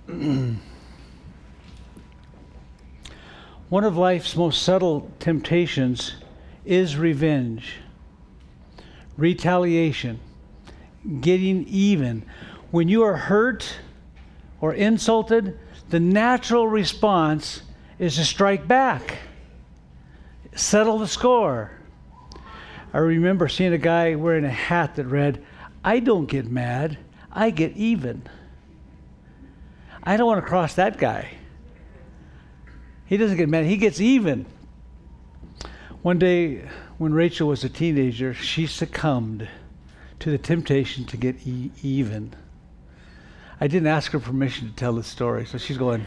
One of life's most subtle temptations is revenge, retaliation, getting even. When you are hurt or insulted, the natural response is to strike back, settle the score. I remember seeing a guy wearing a hat that read, "I don't get mad, I get even." I don't want to cross that guy. He doesn't get mad, he gets even. One day when Rachel was a teenager, she succumbed to the temptation to get even. I didn't ask her permission to tell the story, so she's going.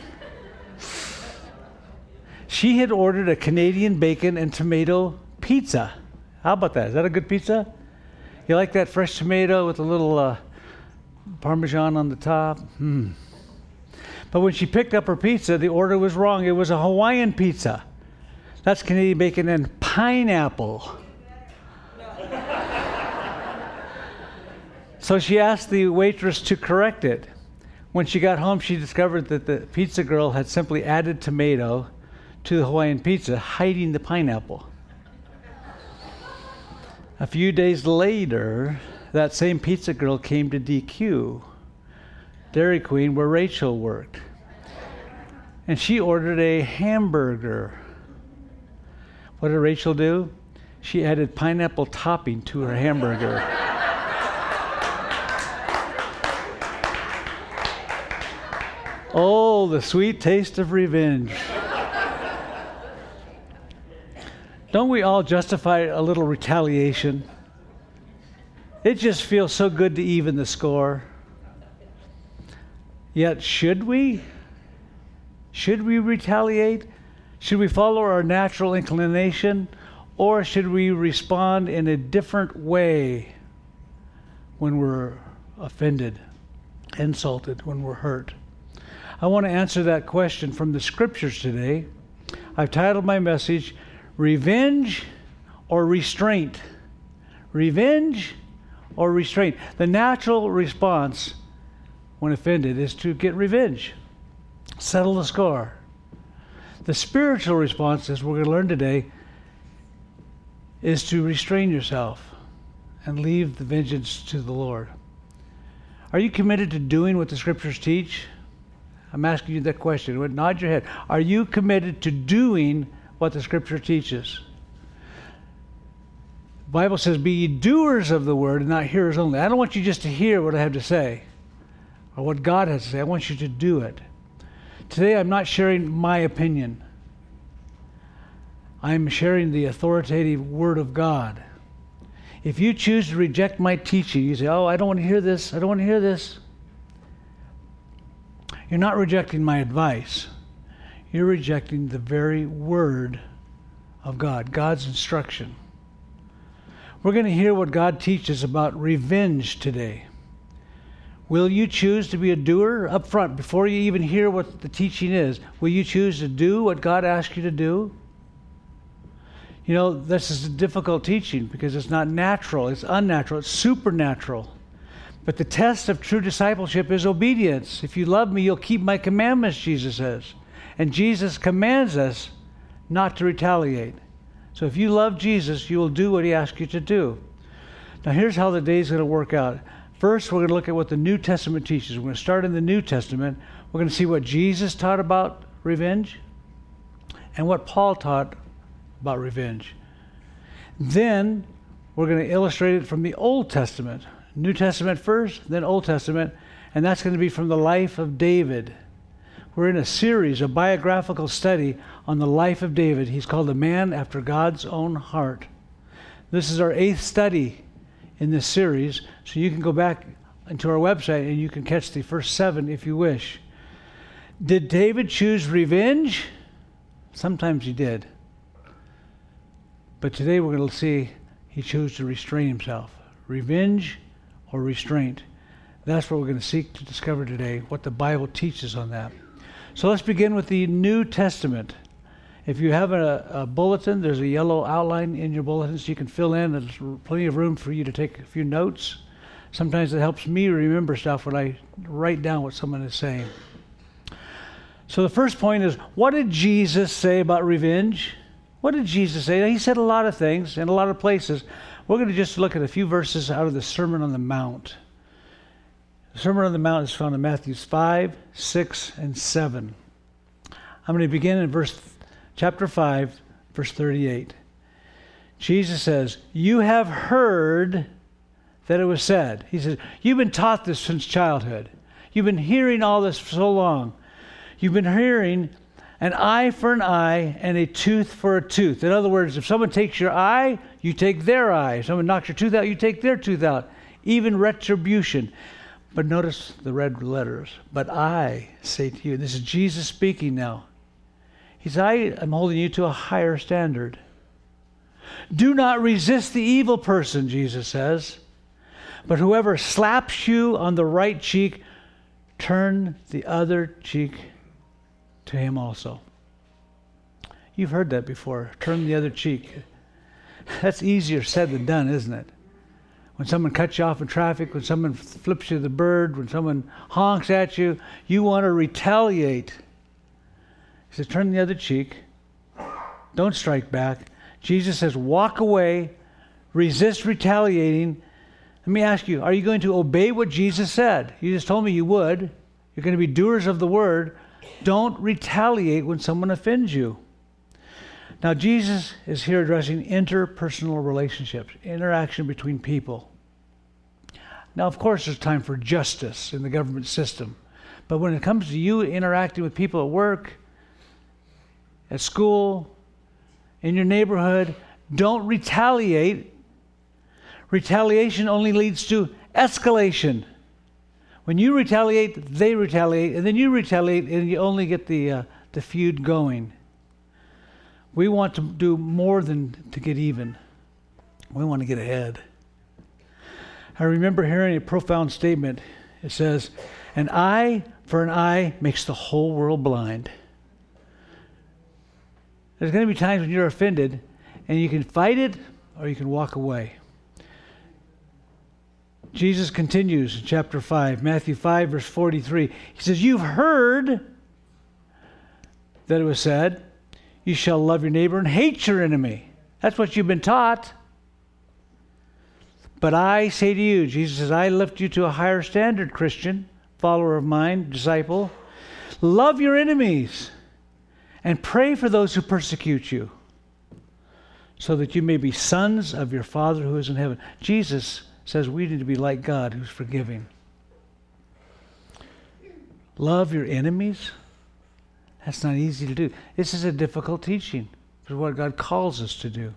She had ordered a Canadian bacon and tomato pizza. How about that? Is that a good pizza? You like that fresh tomato with a little Parmesan on the top? But when she picked up her pizza, the order was wrong. It was a Hawaiian pizza. That's Canadian bacon and pineapple. So she asked the waitress to correct it. When she got home, she discovered that the pizza girl had simply added tomato to the Hawaiian pizza, hiding the pineapple. A few days later, that same pizza girl came to DQ, Dairy Queen, where Rachel worked. And she ordered a hamburger. What did Rachel do? She added pineapple topping to her hamburger. Oh, the sweet taste of revenge. Don't we all justify a little retaliation? It just feels so good to even the score. Yet, should we? Should we retaliate? Should we follow our natural inclination? Or should we respond in a different way when we're offended, insulted, when we're hurt? I want to answer that question from the scriptures today. I've titled my message, Revenge or Restraint? Revenge or restraint? The natural response when offended is to get revenge, settle the score. The spiritual response, as we're going to learn today, is to restrain yourself and leave the vengeance to the Lord. Are you committed to doing what the scriptures teach? I'm asking you that question. Nod your head. Are you committed to doing what the scripture teaches? The Bible says, be ye doers of the word and not hearers only. I don't want you just to hear what I have to say or what God has to say. I want you to do it. Today I'm not sharing my opinion. I'm sharing the authoritative word of God. If you choose to reject my teaching, you say, oh, I don't want to hear this. I don't want to hear this. You're not rejecting my advice. You're rejecting the very word of God, God's instruction. We're going to hear what God teaches about revenge today. Will you choose to be a doer up front before you even hear what the teaching is? Will you choose to do what God asks you to do? You know, this is a difficult teaching because it's not natural, it's unnatural, it's supernatural. But the test of true discipleship is obedience. If you love me, you'll keep my commandments, Jesus says. And Jesus commands us not to retaliate. So if you love Jesus, you will do what he asks you to do. Now here's how the day is going to work out. First, we're going to look at what the New Testament teaches. We're going to start in the New Testament. We're going to see what Jesus taught about revenge and what Paul taught about revenge. Then we're going to illustrate it from the Old Testament. New Testament first, then Old Testament, and that's going to be from the life of David. We're in a series, a biographical study on the life of David. He's called a man after God's own heart. This is our 8th study in this series, so you can go back into our website and you can catch the first 7 if you wish. Did David choose revenge? Sometimes he did. But today we're going to see he chose to restrain himself. Revenge or restraint. That's what we're going to seek to discover today, what the Bible teaches on that. So let's begin with the New Testament. If you have a bulletin, there's a yellow outline in your bulletin so you can fill in. There's plenty of room for you to take a few notes. Sometimes it helps me remember stuff when I write down what someone is saying. So the first point is, what did Jesus say about revenge? What did Jesus say? He said a lot of things in a lot of places. We're going to just look at a few verses out of the Sermon on the Mount. The Sermon on the Mount is found in Matthew 5, 6, and 7. I'm going to begin in chapter 5, verse 38. Jesus says, "You have heard that it was said." He says, "You've been taught this since childhood. You've been hearing all this for so long. You've been hearing an eye for an eye and a tooth for a tooth." In other words, if someone takes your eye, you take their eye. If someone knocks your tooth out, you take their tooth out. Even retribution. But notice the red letters. "But I say to you," this is Jesus speaking now. He says, "I am holding you to a higher standard. Do not resist the evil person," Jesus says. "But whoever slaps you on the right cheek, turn the other cheek to him also." You've heard that before. Turn the other cheek. That's easier said than done, isn't it? When someone cuts you off in traffic, when someone flips you the bird, when someone honks at you, you want to retaliate. He says, turn the other cheek. Don't strike back. Jesus says, walk away, resist retaliating. Let me ask you, are you going to obey what Jesus said? You just told me you would. You're going to be doers of the word. Don't retaliate when someone offends you. Now, Jesus is here addressing interpersonal relationships, interaction between people. Now, of course, there's time for justice in the government system. But when it comes to you interacting with people at work, at school, in your neighborhood, don't retaliate. Retaliation only leads to escalation. When you retaliate, they retaliate, and then you retaliate, and you only get the feud going. We want to do more than to get even. We want to get ahead. I remember hearing a profound statement. It says, "An eye for an eye makes the whole world blind." There's going to be times when you're offended, and you can fight it or you can walk away. Jesus continues in chapter 5, Matthew 5, verse 43. He says, "You've heard that it was said, 'You shall love your neighbor and hate your enemy.'" That's what you've been taught. "But I say to you," Jesus says, "I lift you to a higher standard, Christian, follower of mine, disciple. Love your enemies and pray for those who persecute you, so that you may be sons of your Father who is in heaven." Jesus says we need to be like God, who's forgiving. Love your enemies? That's not easy to do. This is a difficult teaching. It's what God calls us to do.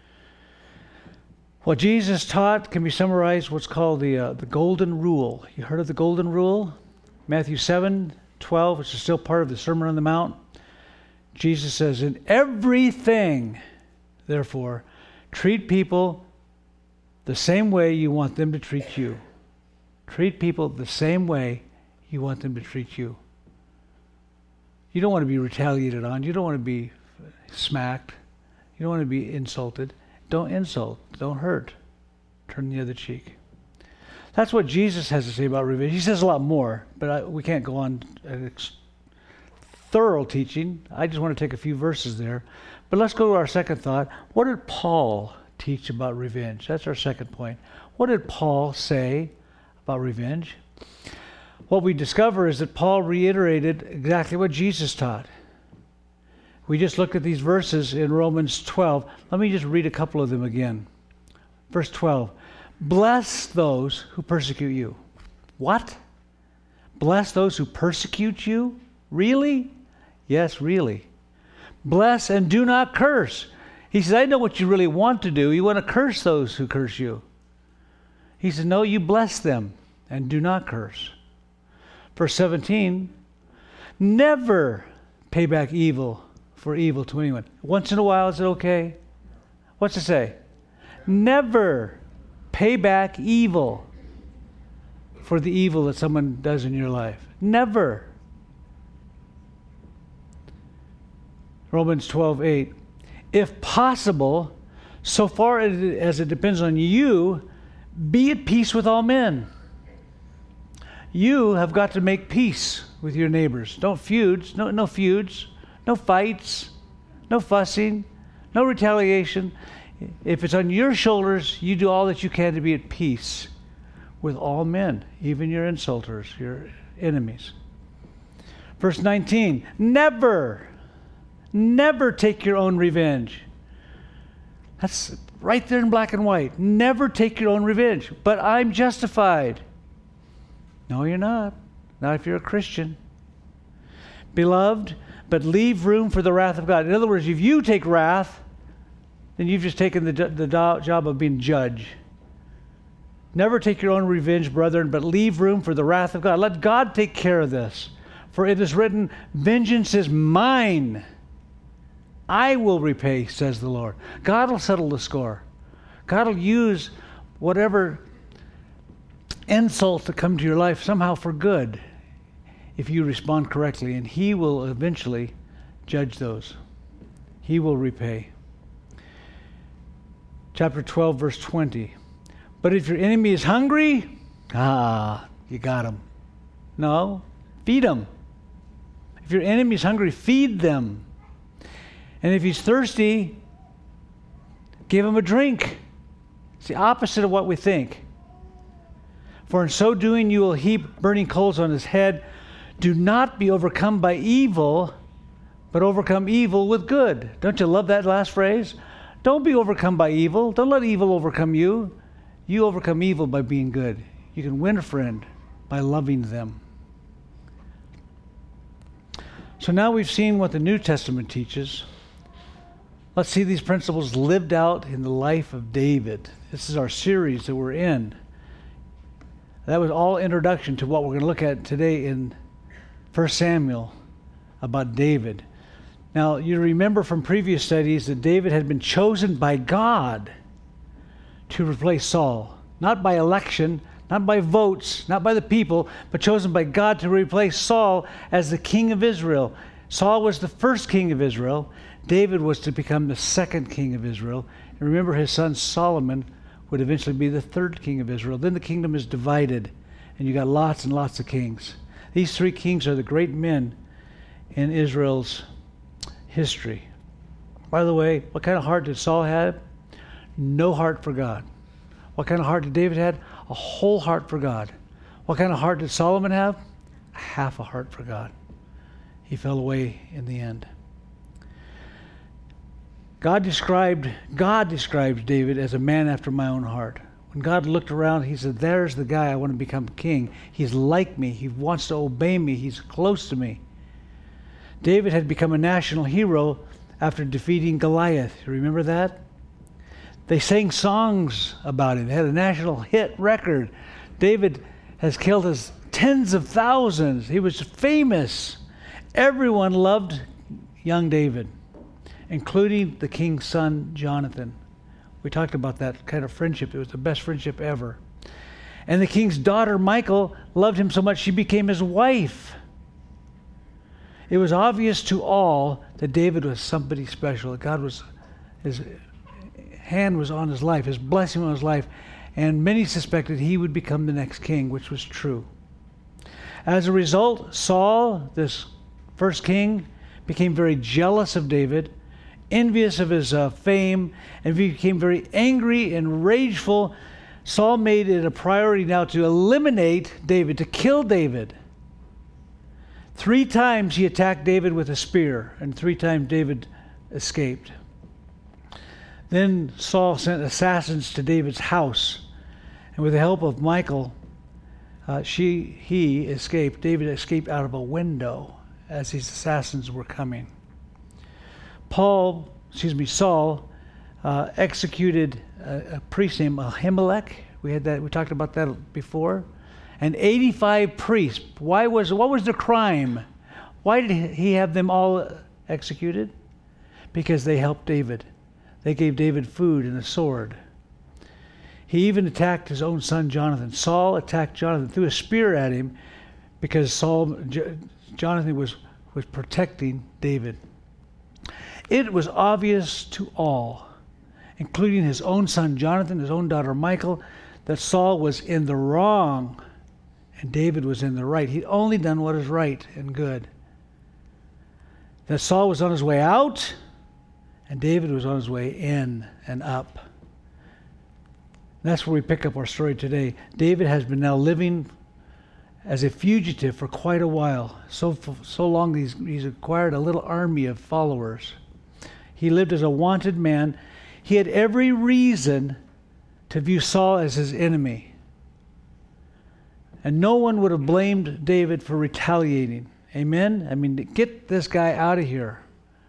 What Jesus taught can be summarized what's called the golden rule. You heard of the golden rule? Matthew 7:12, which is still part of the Sermon on the Mount. Jesus says, "In everything, therefore, treat people the same way you want them to treat you." Treat people the same way you want them to treat you. You don't want to be retaliated on. You don't want to be smacked. You don't want to be insulted. Don't insult. Don't hurt. Turn the other cheek. That's what Jesus has to say about revenge. He says a lot more, but we can't go on thorough teaching. I just want to take a few verses there. But let's go to our second thought. What did Paul teach about revenge? That's our second point. What did Paul say about revenge? What we discover is that Paul reiterated exactly what Jesus taught. We just looked at these verses in Romans 12. Let me just read a couple of them again. Verse 12. "Bless those who persecute you." What? Bless those who persecute you? Really? Yes, really. "Bless and do not curse." He says, I know what you really want to do. You want to curse those who curse you. He says, no, you bless them and do not curse. Verse 17, "Never pay back evil for evil to anyone." Once in a while, is it okay? What's it say? Never pay back evil for the evil that someone does in your life. Never. Romans 12:8. "If possible, so far as it depends on you, be at peace with all men." You have got to make peace with your neighbors. Don't feuds, no feuds, no fights, no fussing, no retaliation. If it's on your shoulders, you do all that you can to be at peace with all men, even your insulters, your enemies. Verse 19, never take your own revenge. That's right there in black and white. Never take your own revenge. But I'm justified. No, you're not. Not if you're a Christian. Beloved, but leave room for the wrath of God. In other words, if you take wrath, then you've just taken the job of being judge. Never take your own revenge, brethren, but leave room for the wrath of God. Let God take care of this. For it is written, vengeance is mine. I will repay, says the Lord. God will settle the score. God will use whatever insult to come to your life somehow for good if you respond correctly, and He will eventually judge those. He will repay. Chapter 12, verse 20. But if your enemy is hungry, you got him. No, feed him. If your enemy is hungry, feed them. And if he's thirsty, give him a drink. It's the opposite of what we think. For in so doing, you will heap burning coals on his head. Do not be overcome by evil, but overcome evil with good. Don't you love that last phrase? Don't be overcome by evil. Don't let evil overcome you. You overcome evil by being good. You can win a friend by loving them. So now we've seen what the New Testament teaches. Let's see these principles lived out in the life of David. This is our series that we're in. That was all introduction to what we're going to look at today in 1 Samuel about David. Now, you remember from previous studies that David had been chosen by God to replace Saul. Not by election, not by votes, not by the people, but chosen by God to replace Saul as the king of Israel. Saul was the first king of Israel. David was to become the second king of Israel. And remember, his son Solomon would eventually be the third king of Israel. Then the kingdom is divided, and you got lots and lots of kings. These three kings are the great men in Israel's history. By the way, what kind of heart did Saul have? No heart for God. What kind of heart did David have? A whole heart for God. What kind of heart did Solomon have? Half a heart for God. He fell away in the end. God described David as a man after my own heart. When God looked around, He said, there's the guy I want to become king. He's like me. He wants to obey me. He's close to me. David had become a national hero after defeating Goliath. You remember that? They sang songs about him. They had a national hit record. David has killed us tens of thousands. He was famous. Everyone loved young David, including the king's son, Jonathan. We talked about that kind of friendship. It was the best friendship ever. And the king's daughter, Michal, loved him so much she became his wife. It was obvious to all that David was somebody special. That his hand was on his life, his blessing on his life, and many suspected he would become the next king, which was true. As a result, Saul, this first king, became very jealous of David, envious of his fame, and became very angry and rageful. Saul made it a priority now to eliminate David, to kill David. 3 times he attacked David with a spear, and 3 times David escaped. Then Saul sent assassins to David's house, and with the help of Michal, he escaped. David escaped out of a window as these assassins were coming. Saul executed a priest named Ahimelech. We talked about that before. And 85 priests. What was the crime? Why did he have them all executed? Because they helped David. They gave David food and a sword. He even attacked his own son Jonathan. Saul attacked Jonathan, threw a spear at him because Jonathan was protecting David. It was obvious to all, including his own son Jonathan, his own daughter Michal, that Saul was in the wrong and David was in the right. He'd only done what is right and good. That Saul was on his way out, and David was on his way in and up. That's where we pick up our story today. David has been now living as a fugitive for quite a while. So long he's acquired a little army of followers. He lived as a wanted man. He had every reason to view Saul as his enemy. And no one would have blamed David for retaliating. Amen? I mean, get this guy out of here.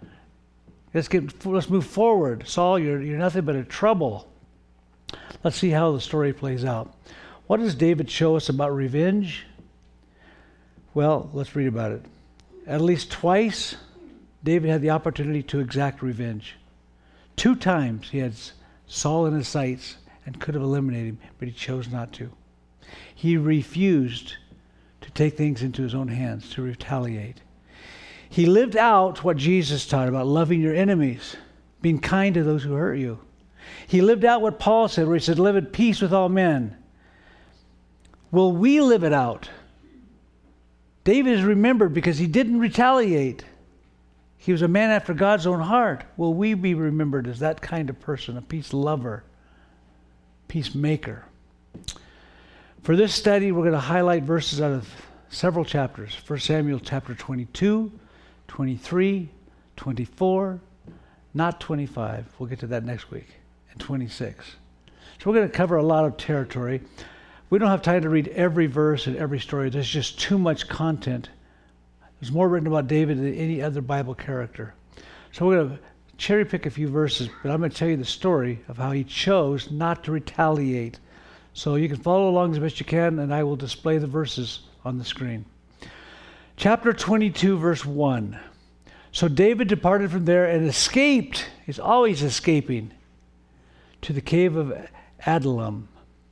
Let's move forward. Saul, you're nothing but a trouble. Let's see how the story plays out. What does David show us about revenge? Well, let's read about it. At least twice, David had the opportunity to exact revenge. 2 times he had Saul in his sights and could have eliminated him, but he chose not to. He refused to take things into his own hands, to retaliate. He lived out what Jesus taught about loving your enemies, being kind to those who hurt you. He lived out what Paul said, where he said, live at peace with all men. Will we live it out? David is remembered because he didn't retaliate. He was a man after God's own heart. Will we be remembered as that kind of person, a peace lover, peacemaker? For this study, we're going to highlight verses out of several chapters. 1 Samuel chapter 22, 23, 24, not 25. We'll get to that next week. And 26. So we're going to cover a lot of territory. We don't have time to read every verse and every story. There's just too much content. There's more written about David than any other Bible character. So we're going to cherry pick a few verses, but I'm going to tell you the story of how he chose not to retaliate. So you can follow along as best you can, and I will display the verses on the screen. Chapter 22, verse 1. So David departed from there and escaped. He's always escaping to the cave of Adullam.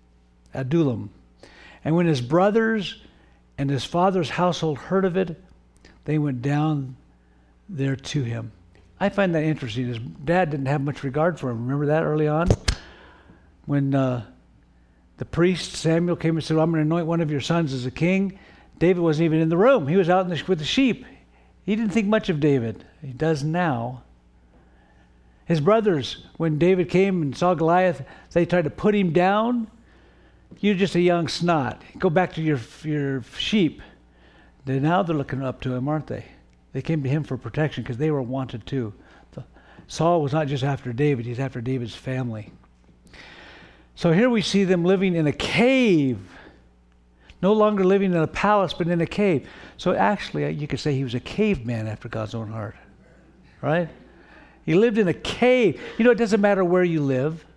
And when his brothers and his father's household heard of it, they went down there to him. I find that interesting. His dad didn't have much regard for him. Remember that early on? When the priest Samuel came and said, well, I'm going to anoint one of your sons as a king. David wasn't even in the room. He was out with the sheep. He didn't think much of David. He does now. His brothers, when David came and saw Goliath, they tried to put him down. You're just a young snot. Go back to your sheep. Now they're looking up to him, aren't they? They came to him for protection because they were wanted too. Saul was not just after David, he's after David's family. So here we see them living in a cave. No longer living in a palace, but in a cave. So actually, you could say he was a caveman after God's own heart. Right? He lived in a cave. You know, it doesn't matter where you live.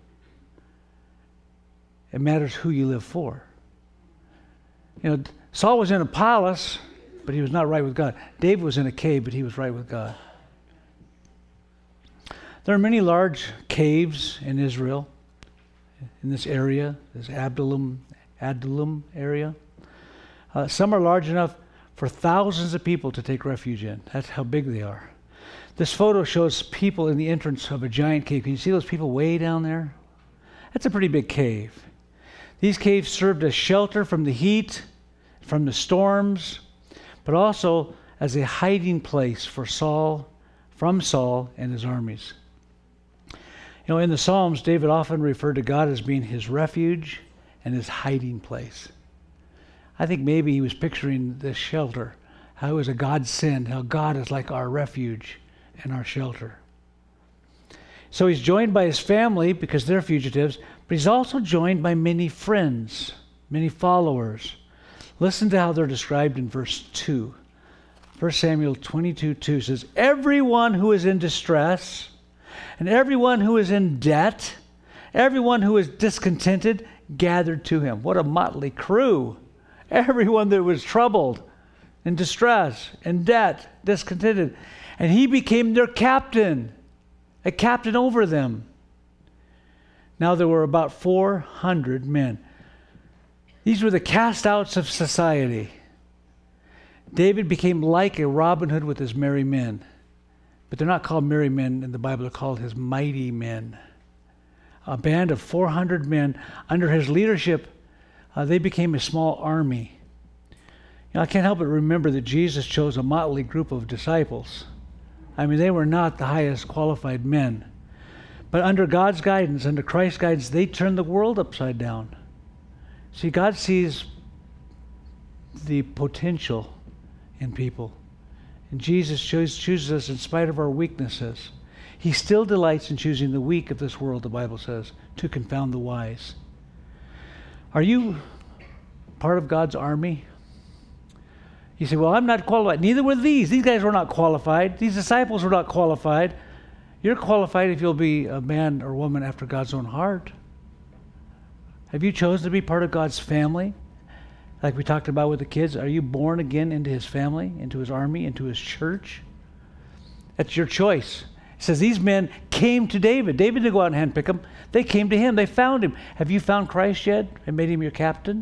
It matters who you live for. You know, Saul was in a palace, but he was not right with God. David was in a cave, but he was right with God. There are many large caves in Israel, in this area, this Adullam area. Some are large enough for thousands of people to take refuge in. That's how big they are. This photo shows people in the entrance of a giant cave. Can you see those people way down there? That's a pretty big cave. These caves served as shelter from the heat, from the storms, but also as a hiding place for Saul and his armies. You know, in the Psalms, David often referred to God as being his refuge and his hiding place. I think maybe he was picturing this shelter, how it was a godsend, how God is like our refuge and our shelter. So he's joined by his family because they're fugitives, but he's also joined by many friends, many followers. Listen to how they're described in verse 2. 1 Samuel 22:2 says, everyone who is in distress, and everyone who is in debt, everyone who is discontented, gathered to him. What a motley crew. Everyone that was troubled, in distress, in debt, discontented. And he became their captain, a captain over them. Now there were about 400 men. These were the cast-outs of society. David became like a Robin Hood with his merry men. But they're not called merry men in the Bible. They're called his mighty men. A band of 400 men under his leadership, they became a small army. I can't help but remember that Jesus chose a motley group of disciples. I mean, they were not the highest qualified men. But under God's guidance, under Christ's guidance, they turned the world upside down. See, God sees the potential in people. And Jesus chooses us in spite of our weaknesses. He still delights in choosing the weak of this world, the Bible says, to confound the wise. Are you part of God's army? You say, well, I'm not qualified. Neither were these. These guys were not qualified. These disciples were not qualified. You're qualified if you'll be a man or woman after God's own heart. Have you chosen to be part of God's family? Like we talked about with the kids, are you born again into his family, into his army, into his church? That's your choice. It says these men came to David. David didn't go out and handpick them. They came to him. They found him. Have you found Christ yet and made him your captain?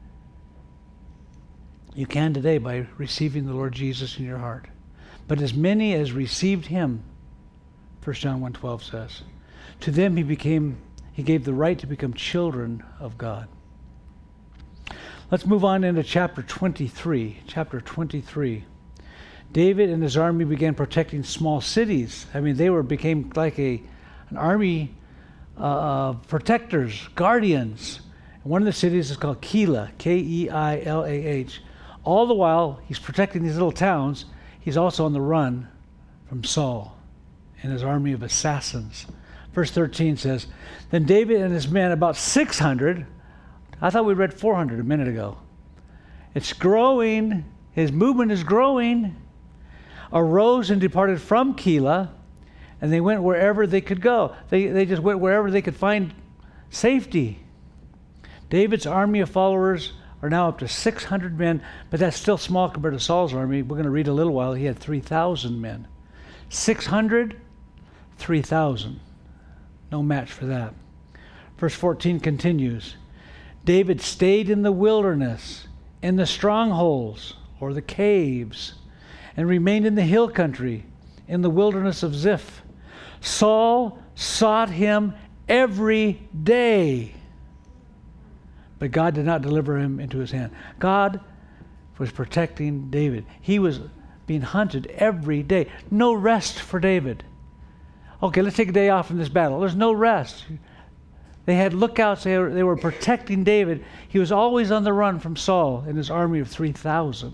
You can today by receiving the Lord Jesus in your heart. But as many as received him, 1 John 1:12 says, to them he gave the right to become children of God. Let's move on into chapter 23. Chapter 23. David and his army began protecting small cities. I mean, they became like an army of protectors, guardians. And one of the cities is called Keilah, K-E-I-L-A-H. All the while, he's protecting these little towns. He's also on the run from Saul and his army of assassins. Verse 13 says, then David and his men, about 600, I thought we read 400 a minute ago. It's growing. His movement is growing. Arose and departed from Keilah, and they went wherever they could go. They just went wherever they could find safety. David's army of followers are now up to 600 men, but that's still small compared to Saul's army. We're going to read a little while. He had 3,000 men. 600, 3,000. No match for that. Verse 14 continues. David stayed in the wilderness, in the strongholds, or the caves, and remained in the hill country, in the wilderness of Ziph. Saul sought him every day, but God did not deliver him into his hand. God was protecting David. He was being hunted every day. No rest for David. Okay, let's take a day off from this battle. There's no rest. They had lookouts. They were protecting David. He was always on the run from Saul and his army of 3,000.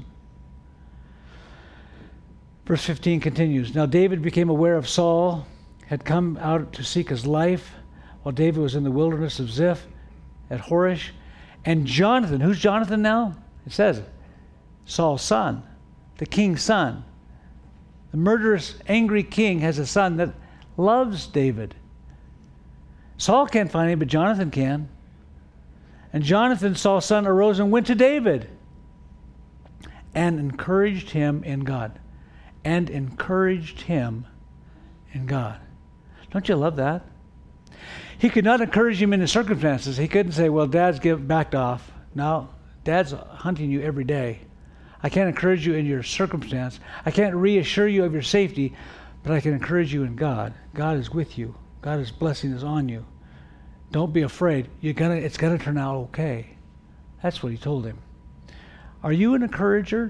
Verse 15 continues. Now David became aware of Saul, had come out to seek his life, while David was in the wilderness of Ziph at Horish. And Jonathan, who's Jonathan now? It says Saul's son, the king's son. The murderous, angry king has a son that loves David. Saul can't find him, but Jonathan can. And Jonathan, Saul's son, arose and went to David and encouraged him in God. And encouraged him in God. Don't you love that? He could not encourage him in his circumstances. He couldn't say, well, Dad's backed off. No, Dad's hunting you every day. I can't encourage you in your circumstance. I can't reassure you of your safety, but I can encourage you in God. God is with you. God's blessing is on you. Don't be afraid. It's going to turn out okay. That's what he told him. Are you an encourager?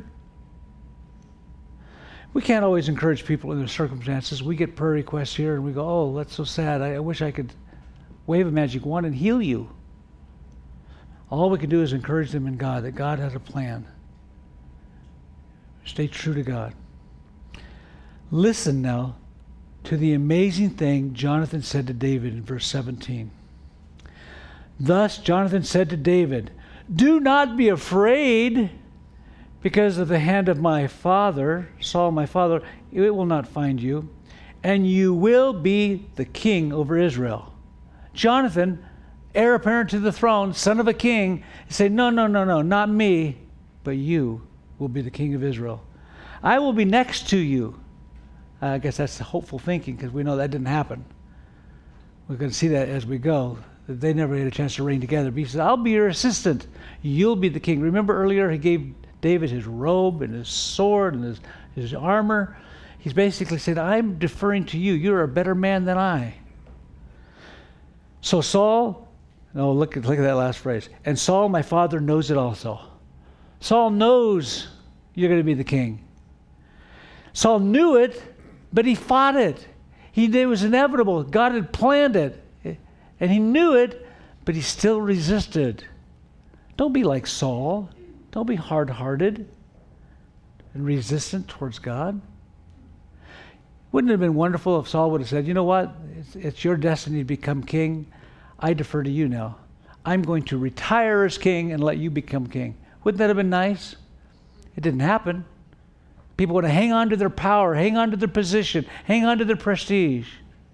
We can't always encourage people in their circumstances. We get prayer requests here and we go, oh, that's so sad. I wish I could wave a magic wand and heal you. All we can do is encourage them in God, that God has a plan. Stay true to God. Listen now to the amazing thing Jonathan said to David in verse 17. Thus Jonathan said to David, do not be afraid because of the hand of my father, Saul my father, it will not find you, and you will be the king over Israel. Jonathan, heir apparent to the throne, son of a king, said, no, not me, but you will be the king of Israel. I will be next to you. I guess that's hopeful thinking because we know that didn't happen. We're going to see that as we go. They never had a chance to reign together. But he said, I'll be your assistant. You'll be the king. Remember earlier he gave David his robe and his sword and his armor. He's basically said, I'm deferring to you. You're a better man than I. So Saul, look at that last phrase. And Saul, my father, knows it also. Saul knows you're going to be the king. Saul knew it, but he fought it. It was inevitable. God had planned it. And he knew it, but he still resisted. Don't be like Saul. Don't be hard-hearted and resistant towards God. Wouldn't it have been wonderful if Saul would have said, you know what? It's your destiny to become king. I defer to you now. I'm going to retire as king and let you become king. Wouldn't that have been nice? It didn't happen. People want to hang on to their power, hang on to their position, hang on to their prestige.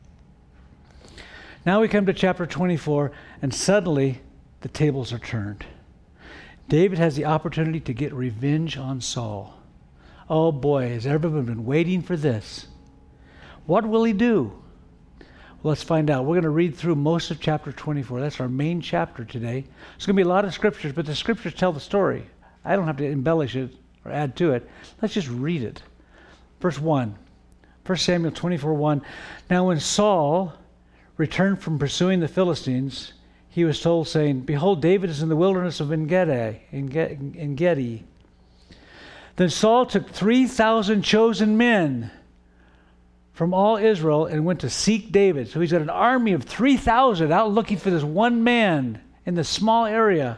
Now we come to chapter 24, and suddenly the tables are turned. David has the opportunity to get revenge on Saul. Oh boy, has everyone been waiting for this? What will he do? Well, let's find out. We're going to read through most of chapter 24. That's our main chapter today. There's going to be a lot of scriptures, but the scriptures tell the story. I don't have to embellish it or add to it. Let's just read it. Verse 1. 1 Samuel 24:1. Now when Saul returned from pursuing the Philistines, he was told, saying, behold, David is in the wilderness of En-Gedi. Then Saul took 3,000 chosen men from all Israel and went to seek David. So he's got an army of 3,000 out looking for this one man in this small area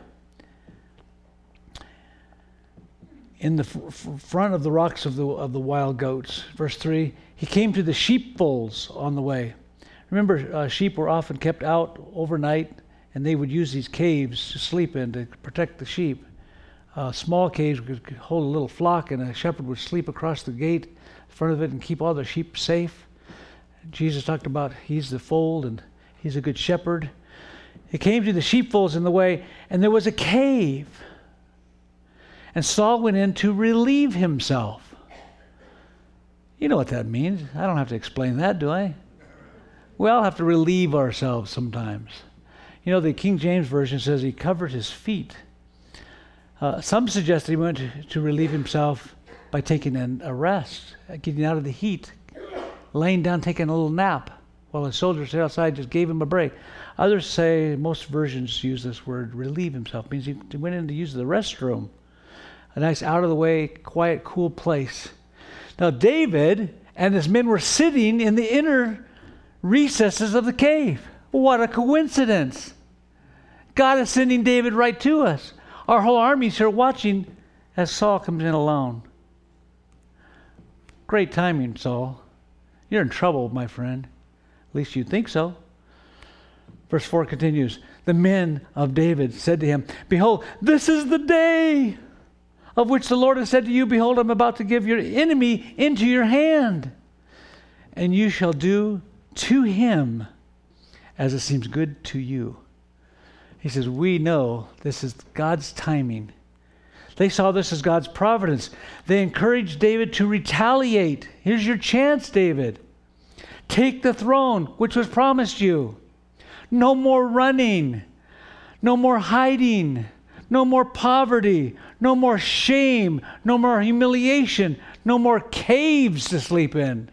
in the front of the rocks of the wild goats. Verse 3, he came to the sheepfolds on the way. Remember, sheep were often kept out overnight, and they would use these caves to sleep in to protect the sheep. Small caves could hold a little flock, and a shepherd would sleep across the gate in front of it and keep all the sheep safe. Jesus talked about he's the fold and he's a good shepherd. He came to the sheepfolds in the way, and there was a cave. And Saul went in to relieve himself. You know what that means. I don't have to explain that, do I? We all have to relieve ourselves sometimes. You know, the King James Version says he covered his feet. Some suggest that he went to relieve himself by taking a rest, getting out of the heat, laying down, taking a little nap while his soldiers outside just gave him a break. Others say, most versions use this word, relieve himself. It means he went in to use the restroom. A nice out-of-the-way, quiet, cool place. Now David and his men were sitting in the inner recesses of the cave. What a coincidence. God is sending David right to us. Our whole army's here watching as Saul comes in alone. Great timing, Saul. You're in trouble, my friend. At least you think so. Verse 4 continues. The men of David said to him, behold, this is the day of which the Lord has said to you, behold, I'm about to give your enemy into your hand, and you shall do to him as it seems good to you. He says, we know this is God's timing. They saw this as God's providence. They encouraged David to retaliate. Here's your chance, David. Take the throne, which was promised you. No more running. No more hiding. No more poverty. No more shame. No more humiliation. No more caves to sleep in.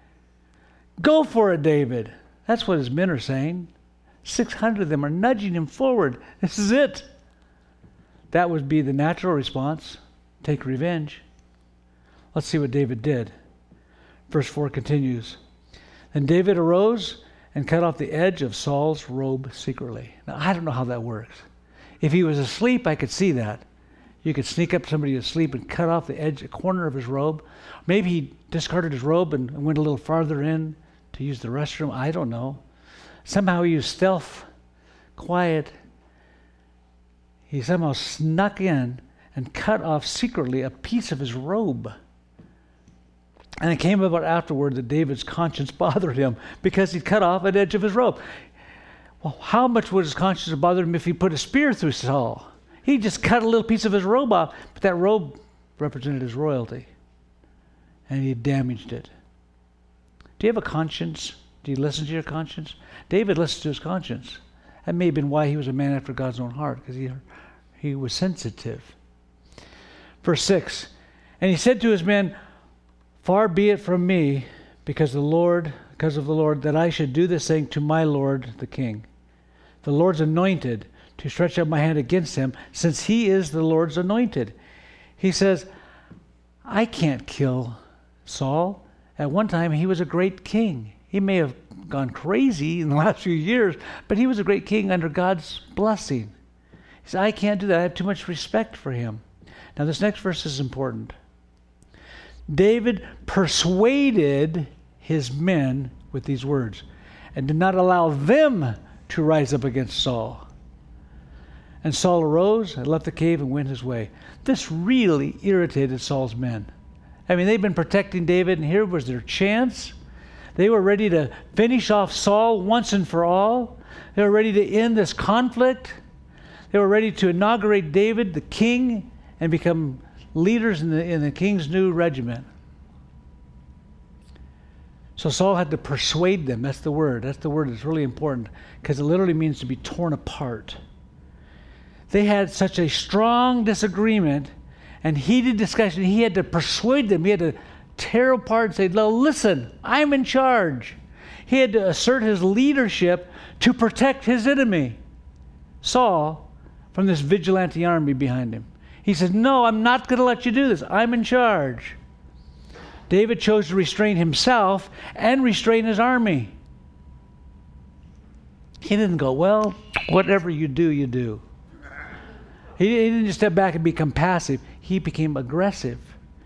Go for it, David. That's what his men are saying. 600 of them are nudging him forward. This is it. That would be the natural response. Take revenge. Let's see what David did. Verse 4 continues. Then David arose and cut off the edge of Saul's robe secretly. Now, I don't know how that works. If he was asleep, I could see that. You could sneak up to somebody asleep and cut off the edge, a corner of his robe. Maybe he discarded his robe and went a little farther in to use the restroom. I don't know. Somehow he used stealth, quiet. He somehow snuck in and cut off secretly a piece of his robe. And it came about afterward that David's conscience bothered him because he'd cut off an edge of his robe. Well, how much would his conscience have bothered him if he put a spear through Saul? He just cut a little piece of his robe off, but that robe represented his royalty. And he damaged it. Do you have a conscience? Do you listen to your conscience? David listened to his conscience. That may have been why he was a man after God's own heart, because he was sensitive. Verse 6, and he said to his men, far be it from me, because of the Lord, that I should do this thing to my Lord the king. The Lord's anointed, to stretch out my hand against him, since he is the Lord's anointed. He says, I can't kill Saul. At one time, he was a great king. He may have gone crazy in the last few years, but he was a great king under God's blessing. He said, I can't do that. I have too much respect for him. Now, this next verse is important. David persuaded his men with these words and did not allow them to rise up against Saul. And Saul arose and left the cave and went his way. This really irritated Saul's men. I mean, they've been protecting David, and here was their chance. They were ready to finish off Saul once and for all. They were ready to end this conflict. They were ready to inaugurate David, the king, and become leaders in the king's new regiment. So Saul had to persuade them. That's the word. That's the word that's really important, because it literally means to be torn apart. They had such a strong disagreement and heated discussion. He had to persuade them. He had to tear apart and say, no, listen, I'm in charge. He had to assert his leadership to protect his enemy, Saul, from this vigilante army behind him. He said, no, I'm not going to let you do this. I'm in charge. David chose to restrain himself and restrain his army. He didn't go, well, whatever you do, you do. He didn't just step back and become passive. He became aggressive.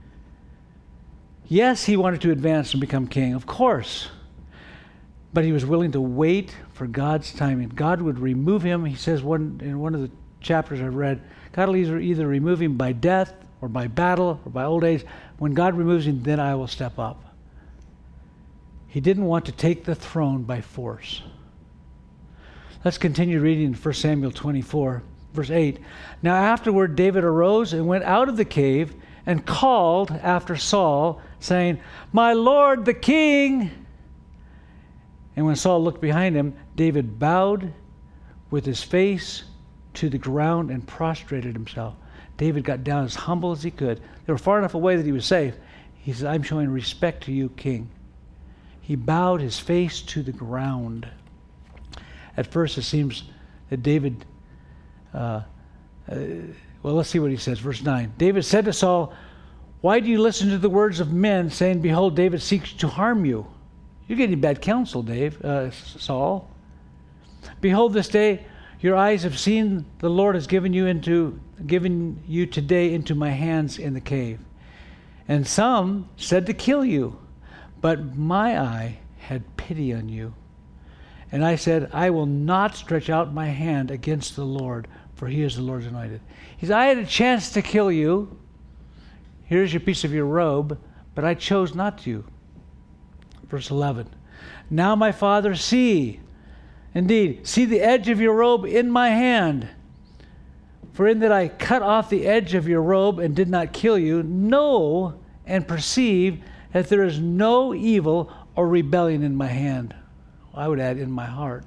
Yes, he wanted to advance and become king, of course. But he was willing to wait for God's timing. God would remove him. He says in one of the chapters I've read, God will either remove him by death or by battle or by old age. When God removes him, then I will step up. He didn't want to take the throne by force. Let's continue reading in 1 Samuel 24. Verse 8, now afterward David arose and went out of the cave and called after Saul, saying, my lord the king. And when Saul looked behind him, David bowed with his face to the ground and prostrated himself. David got down as humble as he could. They were far enough away that he was safe. He said, I'm showing respect to you, king. He bowed his face to the ground. At first it seems that David... well, let's see what he says. Verse 9. David said to Saul, why do you listen to the words of men, saying, behold, David seeks to harm you? You're getting bad counsel, Saul. Behold, this day your eyes have seen the Lord has given you today into my hands in the cave. And some said to kill you, but my eye had pity on you. And I said, I will not stretch out my hand against the Lord, for he is the Lord's anointed. He said, I had a chance to kill you. Here's your piece of your robe, but I chose not to. Verse 11. Now my father, see the edge of your robe in my hand. For in that I cut off the edge of your robe and did not kill you, know and perceive that there is no evil or rebellion in my hand. I would add, in my heart.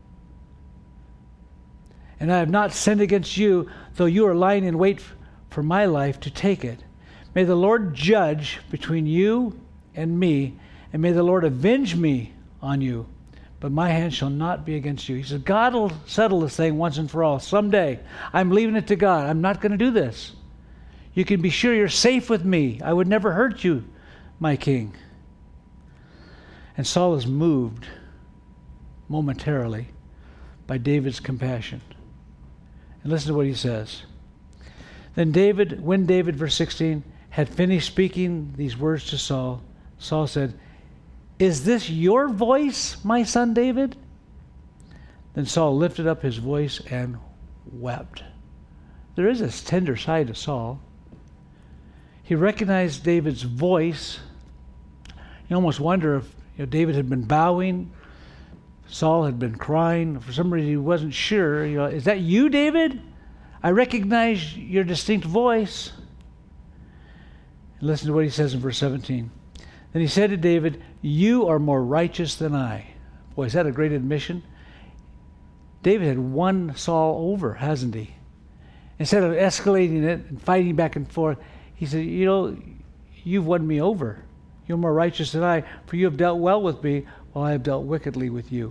And I have not sinned against you, though you are lying in wait for my life to take it. May the Lord judge between you and me, and may the Lord avenge me on you. But my hand shall not be against you. He said, God will settle this thing once and for all. Someday. I'm leaving it to God. I'm not going to do this. You can be sure you're safe with me. I would never hurt you, my king. And Saul is moved momentarily by David's compassion. And listen to what he says. Then when David, verse 16, had finished speaking these words to Saul, Saul said, is this your voice, my son David? Then Saul lifted up his voice and wept. There is this tender side to Saul. He recognized David's voice. You almost wonder if David had been bowing, Saul had been crying. For some reason he wasn't sure. Is that you, David? I recognize your distinct voice. And listen to what he says in verse 17. Then he said to David, you are more righteous than I. Boy, is that a great admission? David had won Saul over, hasn't he? Instead of escalating it and fighting back and forth, he said, you've won me over. You're more righteous than I, for you have dealt well with me, while I have dealt wickedly with you.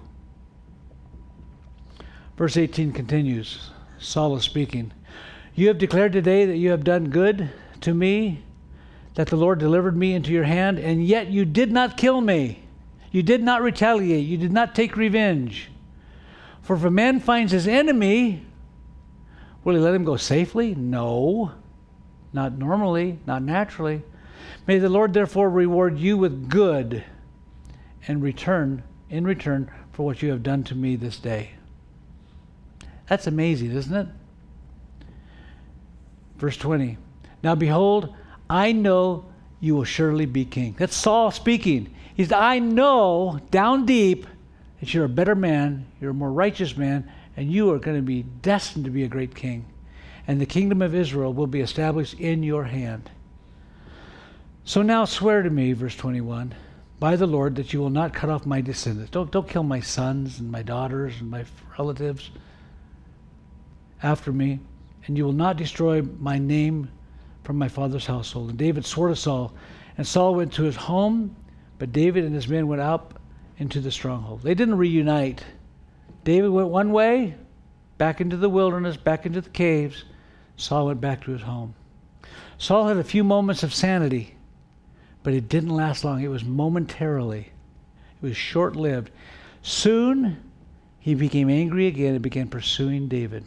Verse 18 continues. Saul is speaking. You have declared today that you have done good to me that the Lord delivered me into your hand, and yet you did not kill me. You did not retaliate. You did not take revenge. For if a man finds his enemy, will he let him go safely? No, not normally, not naturally. May the Lord therefore reward you with good in return for what you have done to me this day. That's amazing, isn't it? Verse 20. Now behold, I know you will surely be king. That's Saul speaking. He said, I know down deep that you're a better man, you're a more righteous man, and you are going to be destined to be a great king. And the kingdom of Israel will be established in your hand. So now swear to me, verse 21, by the Lord that you will not cut off my descendants. Don't kill my sons and my daughters and my relatives after me, and you will not destroy my name from my father's household. And David swore to Saul, and Saul went to his home, but David and his men went up into the stronghold. They didn't reunite. David went one way, back into the wilderness, back into the caves. Saul went back to his home. Saul had a few moments of sanity, but it didn't last long. It was momentarily. It was short-lived. Soon, he became angry again and began pursuing David.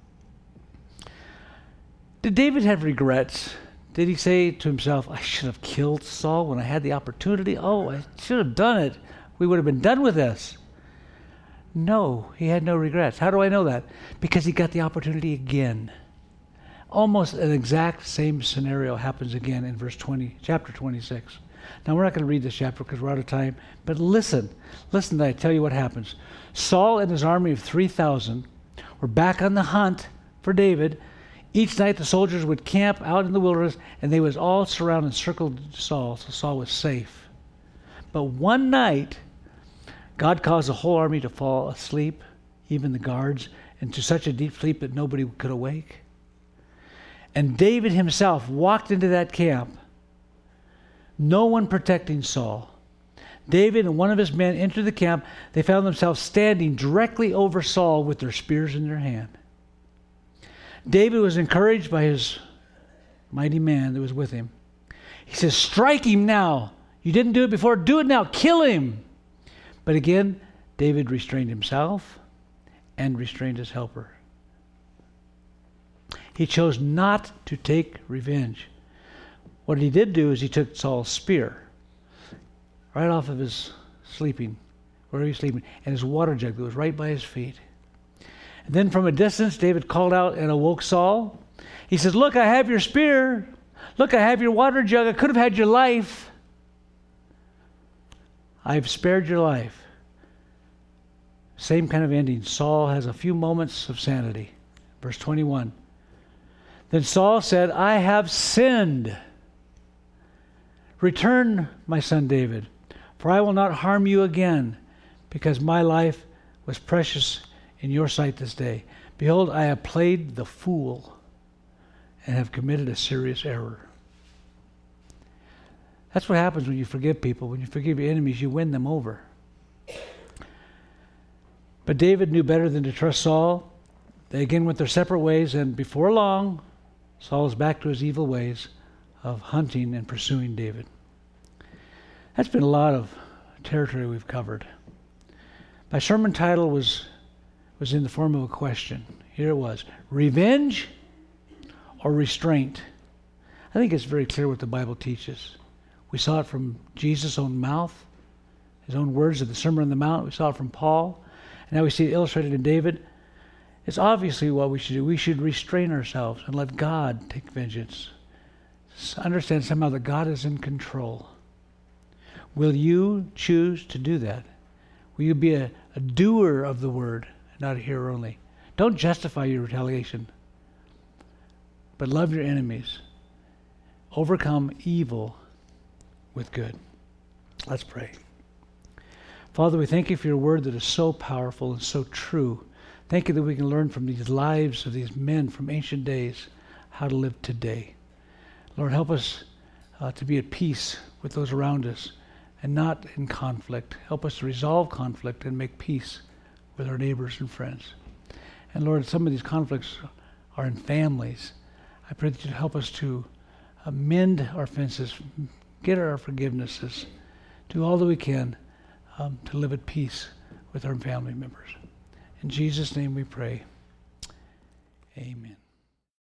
Did David have regrets? Did he say to himself, I should have killed Saul when I had the opportunity? Oh, I should have done it. We would have been done with this. No, he had no regrets. How do I know that? Because he got the opportunity again. Almost an exact same scenario happens again in chapter 26. Now, we're not going to read this chapter because we're out of time, but listen that I tell you what happens. Saul and his army of 3,000 were back on the hunt for David. Each night the soldiers would camp out in the wilderness, and they was all surrounded and circled Saul, so Saul was safe. But one night, God caused the whole army to fall asleep, even the guards, into such a deep sleep that nobody could awake. And David himself walked into that camp, no one protecting Saul. David and one of his men entered the camp. They found themselves standing directly over Saul with their spears in their hand. David was encouraged by his mighty man that was with him. He says, strike him now. You didn't do it before. Do it now. Kill him. But again, David restrained himself and restrained his helper. He chose not to take revenge. What he did do is he took Saul's spear right off of his sleeping, where he was sleeping, and his water jug that was right by his feet. And then from a distance, David called out and awoke Saul. He says, look, I have your spear. Look, I have your water jug. I could have had your life. I've spared your life. Same kind of ending. Saul has a few moments of sanity. Verse 21. Then Saul said, I have sinned. Return, my son David, for I will not harm you again, because my life was precious in your sight this day. Behold, I have played the fool and have committed a serious error. That's what happens when you forgive people. When you forgive your enemies, you win them over. But David knew better than to trust Saul. They again went their separate ways, and before long, Saul is back to his evil ways of hunting and pursuing David. That's been a lot of territory we've covered. My sermon title was in the form of a question. Here it was: revenge or restraint? I think it's very clear what the Bible teaches. We saw it from Jesus' own mouth, his own words of the Sermon on the Mount. We saw it from Paul. And now we see it illustrated in David. It's obviously what we should do. We should restrain ourselves and let God take vengeance. Understand somehow that God is in control. Will you choose to do that? Will you be a doer of the word, not a hearer only? Don't justify your retaliation, but love your enemies. Overcome evil with good. Let's pray. Father, we thank you for your word that is so powerful and so true. Thank you that we can learn from these lives of these men from ancient days how to live today. Lord, help us to be at peace with those around us and not in conflict. Help us to resolve conflict and make peace with our neighbors and friends. And Lord, some of these conflicts are in families. I pray that you'd help us to mend our fences, get our forgivenesses, do all that we can to live at peace with our family members. In Jesus' name we pray. Amen.